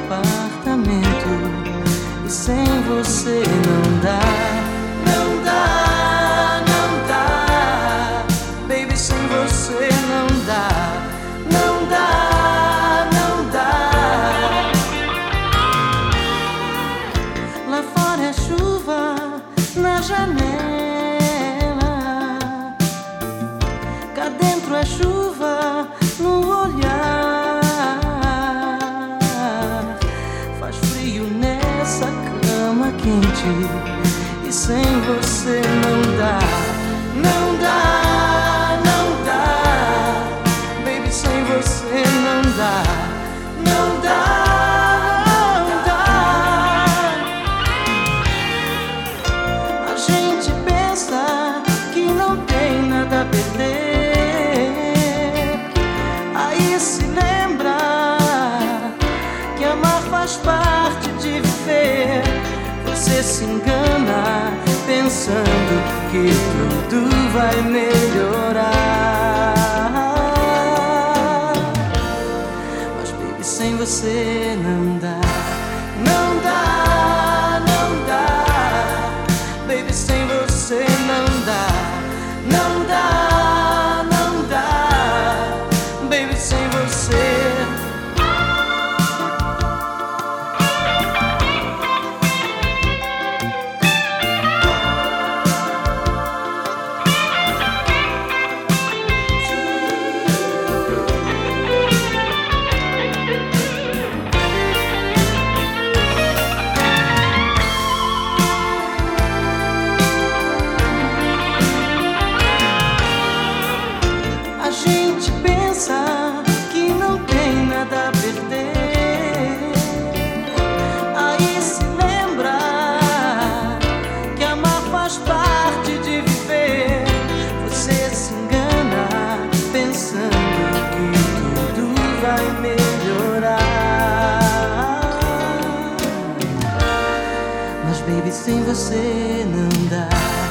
apartamento e sem você não dá, não dá, não dá. Baby, sem você não dá, não dá, não dá. Lá fora é chuva na janela, cá dentro é chuva no olhar. Faz frio nessa cama quente e sem você não dá, não dá, não dá. Baby, sem você não dá, não dá, não dá. A gente pensa que não tem nada a perder, faz parte de viver. Você se engana pensando que tudo vai melhorar, mas baby, sem você não dá, não dá, não dá. Baby, sem você não dá, não dá, não dá. Baby, sem você. A gente pensa que não tem nada a perder, aí se lembra que amar faz parte de viver. Você se engana pensando que tudo vai melhorar, mas baby, sem você não dá.